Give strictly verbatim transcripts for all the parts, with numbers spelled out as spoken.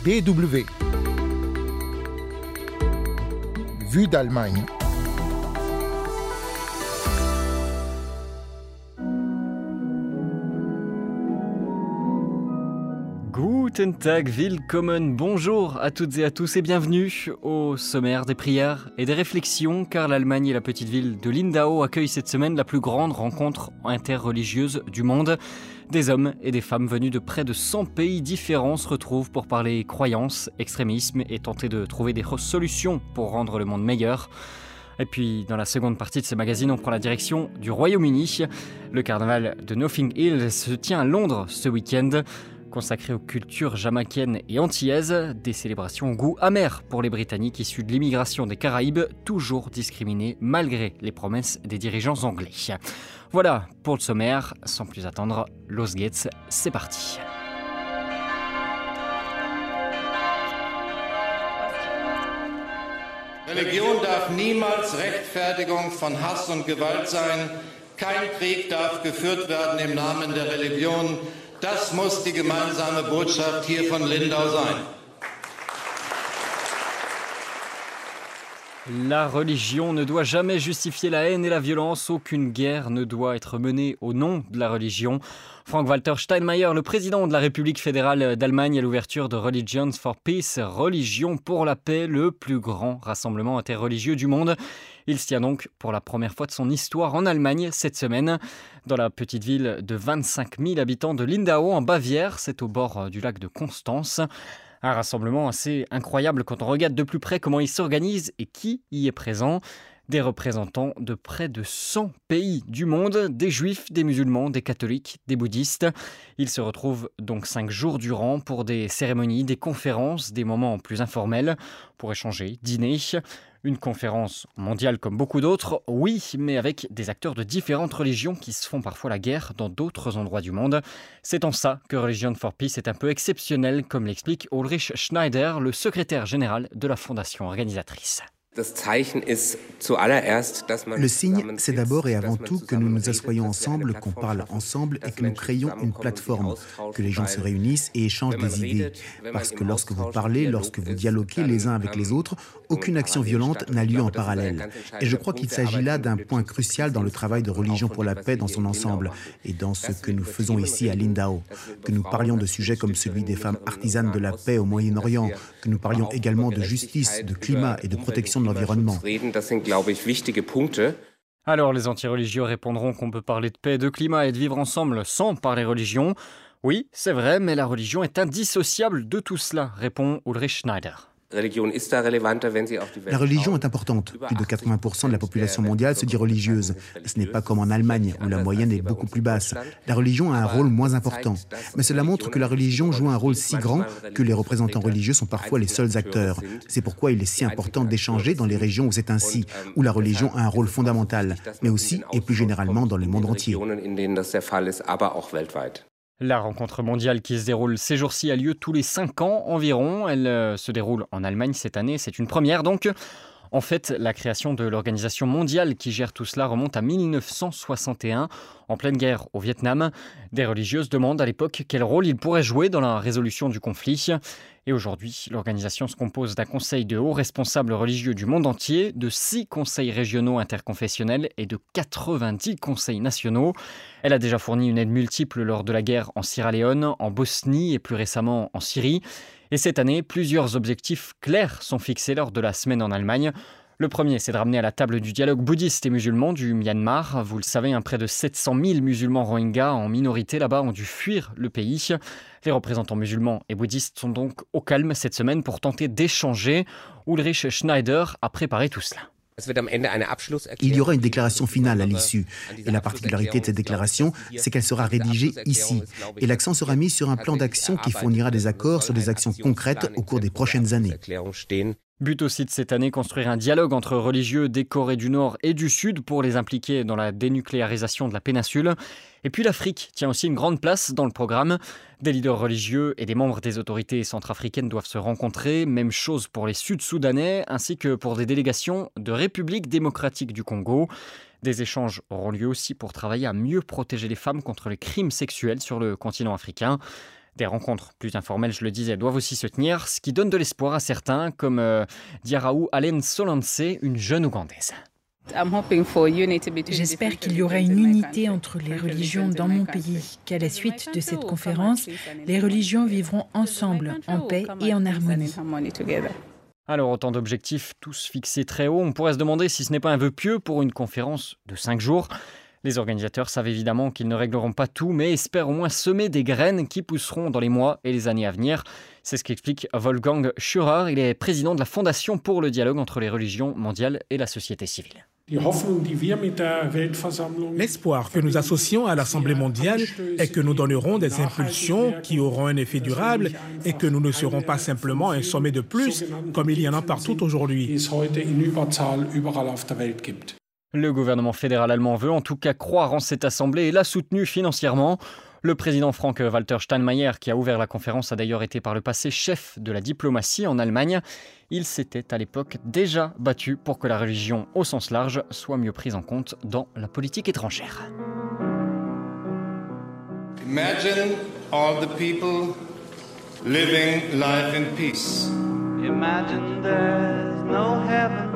D W. Vue d'Allemagne. Guten Tag, willkommen, bonjour à toutes et à tous et bienvenue au sommaire des prières et des réflexions, car l'Allemagne et la petite ville de Lindau accueillent cette semaine la plus grande rencontre interreligieuse du monde. Des hommes et des femmes venus de près de cent pays différents se retrouvent pour parler croyances, extrémisme et tenter de trouver des solutions pour rendre le monde meilleur. Et puis, dans la seconde partie de ce magazine, on prend la direction du Royaume-Uni. Le carnaval de Notting Hill se tient à Londres ce week-end. Consacré aux cultures jamaïcaines et antillaises, des célébrations au goût amer pour les Britanniques issus de l'immigration des Caraïbes, toujours discriminés malgré les promesses des dirigeants anglais. Voilà pour le sommaire, sans plus attendre, Los geht's, c'est parti. Religion darf niemals Rechtfertigung von Hass und Gewalt sein. Kein Krieg darf geführt werden im Namen der Religion. Das muss die gemeinsame Botschaft hier von Lindau sein. La religion ne doit jamais justifier la haine et la violence. Aucune guerre ne doit être menée au nom de la religion. Frank-Walter Steinmeier, le président de la République fédérale d'Allemagne, à l'ouverture de Religions for Peace, Religion pour la paix, le plus grand rassemblement interreligieux du monde. Il se tient donc pour la première fois de son histoire en Allemagne cette semaine. Dans la petite ville de vingt-cinq mille habitants de Lindau, en Bavière, c'est au bord du lac de Constance. Un rassemblement assez incroyable quand on regarde de plus près comment il s'organise et qui y est présent. Des représentants de près de cent pays du monde, des juifs, des musulmans, des catholiques, des bouddhistes. Ils se retrouvent donc cinq jours durant pour des cérémonies, des conférences, des moments plus informels pour échanger, dîner. Une conférence mondiale comme beaucoup d'autres, oui, mais avec des acteurs de différentes religions qui se font parfois la guerre dans d'autres endroits du monde. C'est en ça que Religion for Peace est un peu exceptionnel, comme l'explique Ulrich Schneider, le secrétaire général de la fondation organisatrice. Le signe, c'est d'abord et avant tout que nous nous assoyons ensemble, qu'on parle ensemble et que nous créons une plateforme, que les gens se réunissent et échangent des idées. Parce que lorsque vous parlez, lorsque vous dialoguez les uns avec les autres, aucune action violente n'a lieu en parallèle. Et je crois qu'il s'agit là d'un point crucial dans le travail de Religion pour la paix dans son ensemble et dans ce que nous faisons ici à Lindau. Que nous parlions de sujets comme celui des femmes artisanes de la paix au Moyen-Orient, que nous parlions également de justice, de climat et de protection de l'environnement. Alors les antireligieux répondront qu'on peut parler de paix, de climat et de vivre ensemble sans parler religion. Oui, c'est vrai, mais la religion est indissociable de tout cela, répond Ulrich Schneider. La religion est importante. Plus de quatre-vingts pour cent de la population mondiale se dit religieuse. Ce n'est pas comme en Allemagne, où la moyenne est beaucoup plus basse. La religion a un rôle moins important. Mais cela montre que la religion joue un rôle si grand que les représentants religieux sont parfois les seuls acteurs. C'est pourquoi il est si important d'échanger dans les régions où c'est ainsi, où la religion a un rôle fondamental, mais aussi et plus généralement dans le monde entier. La rencontre mondiale qui se déroule ces jours-ci a lieu tous les cinq ans environ. Elle euh, se déroule en Allemagne cette année, c'est une première donc. En fait, la création de l'organisation mondiale qui gère tout cela remonte à mille neuf cent soixante et un, en pleine guerre au Vietnam. Des religieuses demandent à l'époque quel rôle ils pourraient jouer dans la résolution du conflit. Et aujourd'hui, l'organisation se compose d'un conseil de hauts responsables religieux du monde entier, de six conseils régionaux interconfessionnels et de quatre-vingt-dix conseils nationaux. Elle a déjà fourni une aide multiple lors de la guerre en Sierra Leone, en Bosnie et plus récemment en Syrie. Et cette année, plusieurs objectifs clairs sont fixés lors de la semaine en Allemagne. Le premier, c'est de ramener à la table du dialogue bouddhiste et musulman du Myanmar. Vous le savez, un près de sept cent mille musulmans rohingyas en minorité là-bas ont dû fuir le pays. Les représentants musulmans et bouddhistes sont donc au calme cette semaine pour tenter d'échanger. Ulrich Schneider a préparé tout cela. Il y aura une déclaration finale à l'issue. Et la particularité de cette déclaration, c'est qu'elle sera rédigée ici. Et l'accent sera mis sur un plan d'action qui fournira des accords sur des actions concrètes au cours des prochaines années. But aussi de cette année, construire un dialogue entre religieux des Corées du Nord et du Sud pour les impliquer dans la dénucléarisation de la péninsule. Et puis l'Afrique tient aussi une grande place dans le programme. Des leaders religieux et des membres des autorités centrafricaines doivent se rencontrer. Même chose pour les Sud-Soudanais, ainsi que pour des délégations de République démocratique du Congo. Des échanges auront lieu aussi pour travailler à mieux protéger les femmes contre les crimes sexuels sur le continent africain. Des rencontres plus informelles, je le disais, doivent aussi se tenir, ce qui donne de l'espoir à certains, comme euh, Diarau Allen Solanse, une jeune Ougandaise. J'espère qu'il y aura une unité entre les religions dans mon pays, qu'à la suite de cette conférence, les religions vivront ensemble, en paix et en harmonie. Alors, autant d'objectifs, tous fixés très haut, on pourrait se demander si ce n'est pas un vœu pieux pour une conférence de cinq jours. Les organisateurs savent évidemment qu'ils ne régleront pas tout, mais espèrent au moins semer des graines qui pousseront dans les mois et les années à venir. C'est ce qu'explique Wolfgang Schürer. Il est président de la Fondation pour le dialogue entre les religions mondiales et la société civile. L'espoir que nous associons à l'Assemblée mondiale est que nous donnerons des impulsions qui auront un effet durable et que nous ne serons pas simplement un sommet de plus, comme il y en a partout aujourd'hui. Le gouvernement fédéral allemand veut en tout cas croire en cette assemblée et l'a soutenue financièrement. Le président Frank-Walter Steinmeier, qui a ouvert la conférence, a d'ailleurs été par le passé chef de la diplomatie en Allemagne. Il s'était à l'époque déjà battu pour que la religion au sens large soit mieux prise en compte dans la politique étrangère. Imagine all the people living life in peace. Imagine there's no heaven.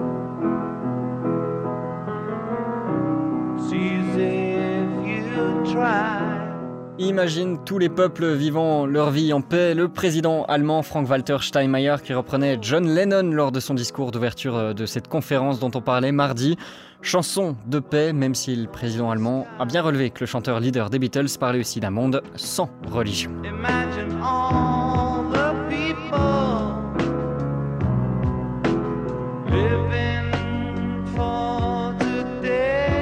See if you try. Imagine tous les peuples vivant leur vie en paix. Le président allemand Frank-Walter Steinmeier qui reprenait John Lennon lors de son discours d'ouverture de cette conférence dont on parlait mardi. Chanson de paix, même si le président allemand a bien relevé que le chanteur leader des Beatles parlait aussi d'un monde sans religion. Imagine all the people living for today.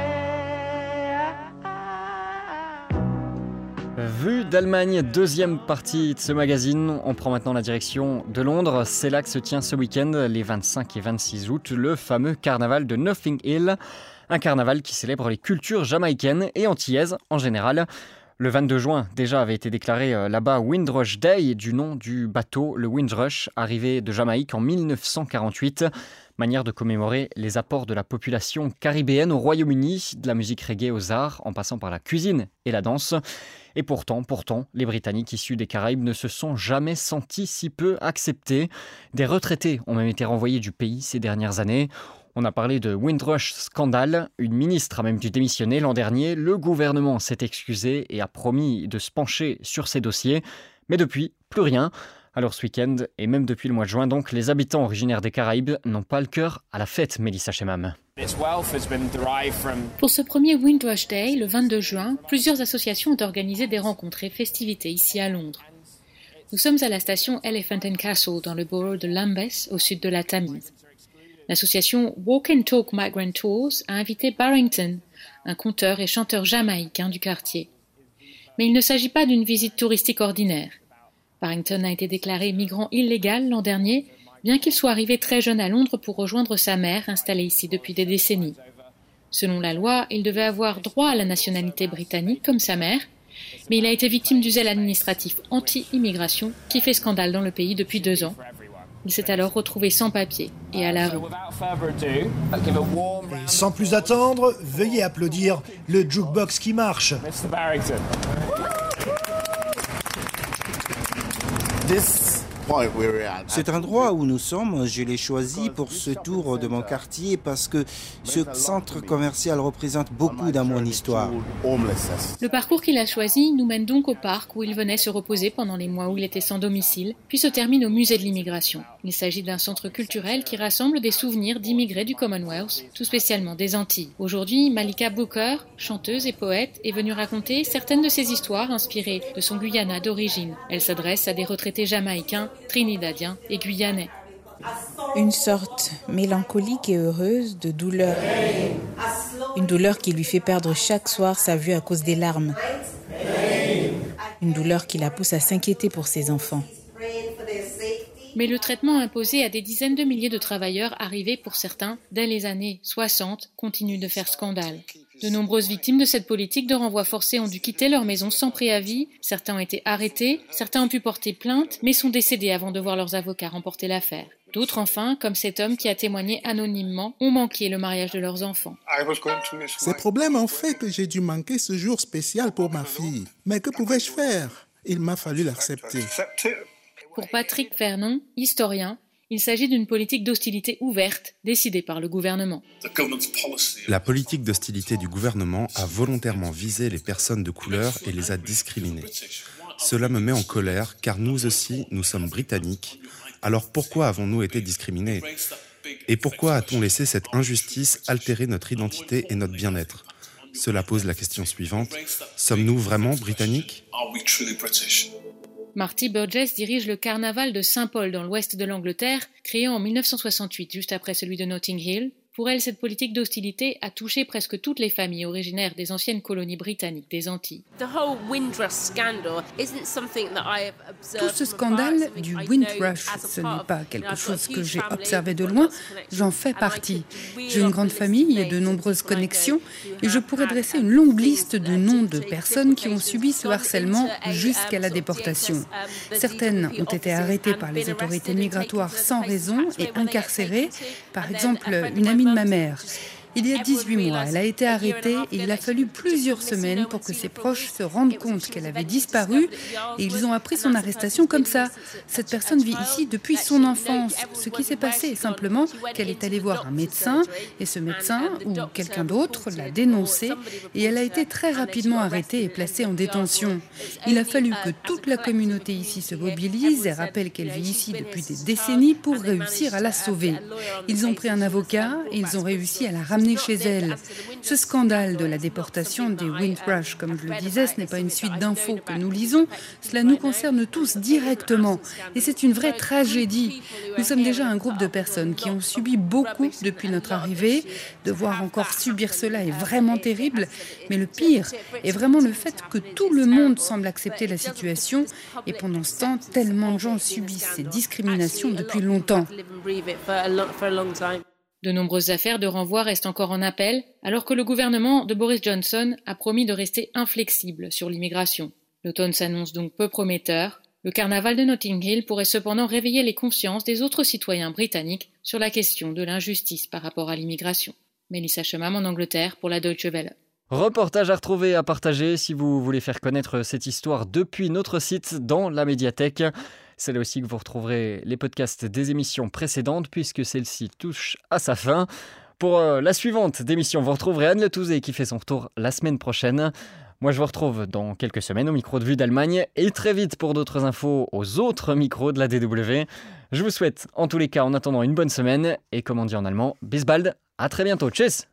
Vue d'Allemagne, deuxième partie de ce magazine. On prend maintenant la direction de Londres. C'est là que se tient ce week-end, les vingt-cinq et vingt-six août, le fameux carnaval de Notting Hill. Un carnaval qui célèbre les cultures jamaïcaines et antillaises en général. Le vingt-deux juin, déjà, avait été déclaré là-bas Windrush Day, du nom du bateau, le Windrush, arrivé de Jamaïque en mille neuf cent quarante-huit. Manière de commémorer les apports de la population caribéenne au Royaume-Uni, de la musique reggae aux arts, en passant par la cuisine et la danse. Et pourtant, pourtant, les Britanniques issus des Caraïbes ne se sont jamais sentis si peu acceptés. Des retraités ont même été renvoyés du pays ces dernières années. On a parlé de Windrush Scandal. Une ministre a même dû démissionner l'an dernier. Le gouvernement s'est excusé et a promis de se pencher sur ces dossiers. Mais depuis, plus rien. Alors ce week-end, et même depuis le mois de juin, donc, les habitants originaires des Caraïbes n'ont pas le cœur à la fête, Mélissa Chemam. Pour ce premier Windrush Day, le vingt-deux juin, plusieurs associations ont organisé des rencontres et festivités ici à Londres. Nous sommes à la station Elephant and Castle, dans le borough de Lambeth, au sud de la Tamise. L'association Walk and Talk Migrant Tours a invité Barrington, un conteur et chanteur jamaïcain du quartier. Mais il ne s'agit pas d'une visite touristique ordinaire. Barrington a été déclaré migrant illégal l'an dernier, bien qu'il soit arrivé très jeune à Londres pour rejoindre sa mère, installée ici depuis des décennies. Selon la loi, il devait avoir droit à la nationalité britannique comme sa mère, mais il a été victime du zèle administratif anti-immigration qui fait scandale dans le pays depuis deux ans. Il s'est alors retrouvé sans papier et à la rue. Et sans plus attendre, veuillez applaudir le jukebox qui marche. Cet endroit où nous sommes, je l'ai choisi pour ce tour de mon quartier parce que ce centre commercial représente beaucoup dans mon histoire. Le parcours qu'il a choisi nous mène donc au parc où il venait se reposer pendant les mois où il était sans domicile, puis se termine au musée de l'immigration. Il s'agit d'un centre culturel qui rassemble des souvenirs d'immigrés du Commonwealth, tout spécialement des Antilles. Aujourd'hui, Malika Booker, chanteuse et poète, est venue raconter certaines de ses histoires inspirées de son Guyana d'origine. Elle s'adresse à des retraités jamaïcains, trinidadiens et guyanais. Une sorte mélancolique et heureuse de douleur. Une douleur qui lui fait perdre chaque soir sa vue à cause des larmes. Une douleur qui la pousse à s'inquiéter pour ses enfants. Mais le traitement imposé à des dizaines de milliers de travailleurs arrivés pour certains dès les années soixante continue de faire scandale. De nombreuses victimes de cette politique de renvoi forcé ont dû quitter leur maison sans préavis, certains ont été arrêtés, certains ont pu porter plainte, mais sont décédés avant de voir leurs avocats remporter l'affaire. D'autres enfin, comme cet homme qui a témoigné anonymement, ont manqué le mariage de leurs enfants. Ces problèmes ont fait que j'ai dû manquer ce jour spécial pour ma fille. Mais que pouvais-je faire ? Il m'a fallu l'accepter. Pour Patrick Vernon, historien, il s'agit d'une politique d'hostilité ouverte décidée par le gouvernement. La politique d'hostilité du gouvernement a volontairement visé les personnes de couleur et les a discriminées. Cela me met en colère car nous aussi, nous sommes britanniques. Alors pourquoi avons-nous été discriminés ? Et pourquoi a-t-on laissé cette injustice altérer notre identité et notre bien-être ? Cela pose la question suivante. Sommes-nous vraiment britanniques ? Marty Burgess dirige le carnaval de Saint-Paul dans l'ouest de l'Angleterre, créé en mille neuf cent soixante-huit, juste après celui de Notting Hill. Pour elle, cette politique d'hostilité a touché presque toutes les familles originaires des anciennes colonies britanniques des Antilles. Tout ce scandale du Windrush, ce n'est pas quelque chose que j'ai observé de loin, j'en fais partie. J'ai une grande famille et de nombreuses connexions et je pourrais dresser une longue liste de noms de personnes qui ont subi ce harcèlement jusqu'à la déportation. Certaines ont été arrêtées par les autorités migratoires sans raison et incarcérées. Par exemple, une amie de ma mère. Il y a dix-huit mois, elle a été arrêtée et il a fallu plusieurs semaines pour que ses proches se rendent compte qu'elle avait disparu et ils ont appris son arrestation comme ça. Cette personne vit ici depuis son enfance. Ce qui s'est passé est simplement qu'elle est allée voir un médecin et ce médecin ou quelqu'un d'autre l'a dénoncée et elle a été très rapidement arrêtée et placée en détention. Il a fallu que toute la communauté ici se mobilise et rappelle qu'elle vit ici depuis des décennies pour réussir à la sauver. Ils ont pris un avocat et ils ont réussi à la ramener chez elle. Ce scandale de la déportation des Windrush, comme je le disais, ce n'est pas une suite d'infos que nous lisons, cela nous concerne tous directement. Et c'est une vraie tragédie. Nous sommes déjà un groupe de personnes qui ont subi beaucoup depuis notre arrivée. Devoir encore subir cela est vraiment terrible, mais le pire est vraiment le fait que tout le monde semble accepter la situation et pendant ce temps, tellement de gens subissent ces discriminations depuis longtemps. De nombreuses affaires de renvoi restent encore en appel, alors que le gouvernement de Boris Johnson a promis de rester inflexible sur l'immigration. L'automne s'annonce donc peu prometteur. Le carnaval de Notting Hill pourrait cependant réveiller les consciences des autres citoyens britanniques sur la question de l'injustice par rapport à l'immigration. Mélissa Chemam en Angleterre pour la Deutsche Welle. Reportage à retrouver, à partager si vous voulez faire connaître cette histoire depuis notre site dans la médiathèque. C'est là aussi que vous retrouverez les podcasts des émissions précédentes puisque celle-ci touche à sa fin. Pour euh, la suivante d'émission, vous retrouverez Anne Le Touzé qui fait son retour la semaine prochaine. Moi, je vous retrouve dans quelques semaines au micro de Vue d'Allemagne et très vite pour d'autres infos aux autres micros de la D W. Je vous souhaite en tous les cas en attendant une bonne semaine et comme on dit en allemand, bis bald, à très bientôt, tschüss.